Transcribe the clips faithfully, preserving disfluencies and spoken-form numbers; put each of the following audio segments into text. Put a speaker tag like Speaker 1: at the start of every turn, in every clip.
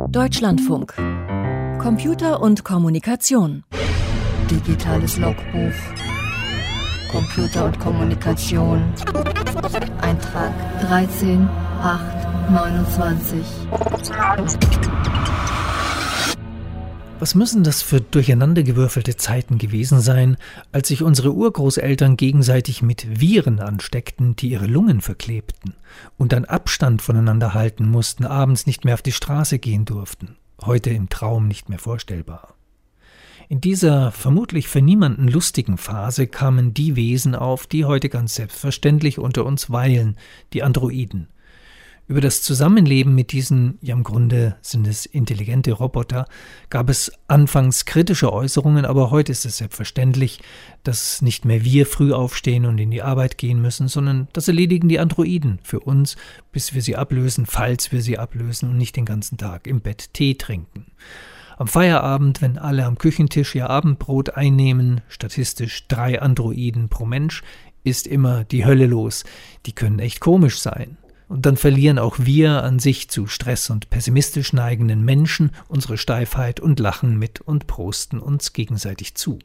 Speaker 1: Deutschlandfunk. Computer und Kommunikation.
Speaker 2: Digitales Logbuch. Computer und Kommunikation. Eintrag dreizehn acht neunundzwanzig.
Speaker 3: Was müssen das für durcheinandergewürfelte Zeiten gewesen sein, als sich unsere Urgroßeltern gegenseitig mit Viren ansteckten, die ihre Lungen verklebten und dann Abstand voneinander halten mussten, abends nicht mehr auf die Straße gehen durften. Heute im Traum nicht mehr vorstellbar. In dieser vermutlich für niemanden lustigen Phase kamen die Wesen auf, die heute ganz selbstverständlich unter uns weilen, die Androiden. Über das Zusammenleben mit diesen, ja im Grunde sind es intelligente Roboter, gab es anfangs kritische Äußerungen, aber heute ist es selbstverständlich, dass nicht mehr wir früh aufstehen und in die Arbeit gehen müssen, sondern das erledigen die Androiden für uns, bis wir sie ablösen, falls wir sie ablösen und nicht den ganzen Tag im Bett Tee trinken. Am Feierabend, wenn alle am Küchentisch ihr Abendbrot einnehmen, statistisch drei Androiden pro Mensch, ist immer die Hölle los. Die können echt komisch sein. Und dann verlieren auch wir an sich zu Stress und pessimistisch neigenden Menschen unsere Steifheit und lachen mit und prosten uns gegenseitig zu.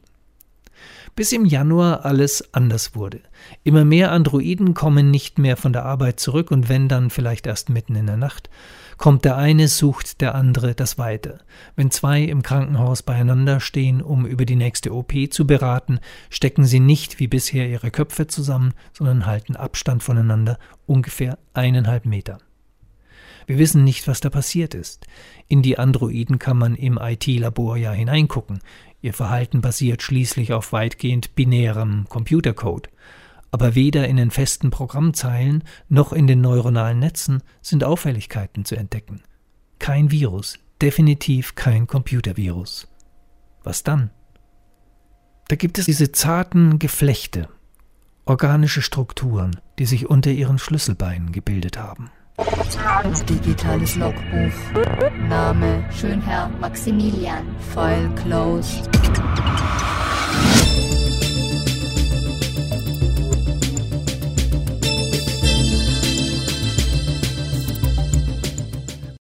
Speaker 3: Bis im Januar alles anders wurde. Immer mehr Androiden kommen nicht mehr von der Arbeit zurück und wenn dann vielleicht erst mitten in der Nacht. Kommt der eine, sucht der andere das weiter. Wenn zwei im Krankenhaus beieinander stehen, um über die nächste O P zu beraten, stecken sie nicht wie bisher ihre Köpfe zusammen, sondern halten Abstand voneinander, ungefähr eineinhalb Meter. Wir wissen nicht, was da passiert ist. In die Androiden kann man im I T-Labor ja hineingucken. Ihr Verhalten basiert schließlich auf weitgehend binärem Computercode. Aber weder in den festen Programmzeilen noch in den neuronalen Netzen sind Auffälligkeiten zu entdecken. Kein Virus, definitiv kein Computervirus. Was dann? Da gibt es diese zarten Geflechte, organische Strukturen, die sich unter ihren Schlüsselbeinen gebildet haben.
Speaker 2: Digitales Logbuch. Name Schönherr Maximilian. File closed.